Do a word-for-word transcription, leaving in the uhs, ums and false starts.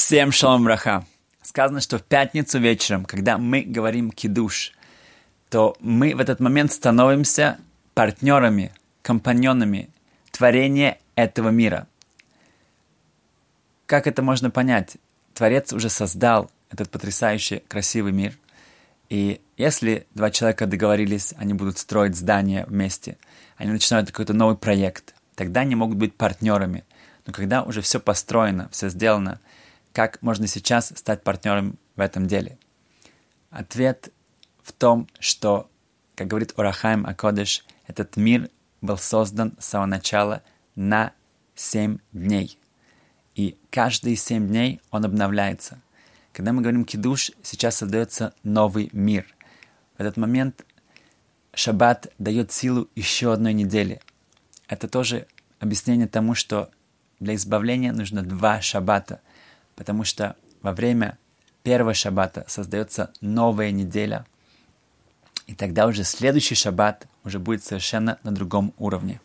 Всем шалом браха. Сказано, что в пятницу вечером, когда мы говорим кидуш, то мы в этот момент становимся партнерами, компаньонами творения этого мира. Как это можно понять? Творец уже создал этот потрясающий, красивый мир. И если два человека договорились, они будут строить здание вместе, они начинают какой-то новый проект, тогда они могут быть партнерами. Но когда уже все построено, все сделано, как можно сейчас стать партнером в этом деле? Ответ в том, что, как говорит Ор ха-Хаим а-Кодеш, этот мир был создан с самого начала на семь дней. И каждые семь дней он обновляется. Когда мы говорим кидуш, сейчас создается новый мир. В этот момент шаббат дает силу еще одной недели. Это тоже объяснение тому, что для избавления нужно два шаббата, потому что во время первого шаббата создается новая неделя, и тогда уже следующий шаббат уже будет совершенно на другом уровне.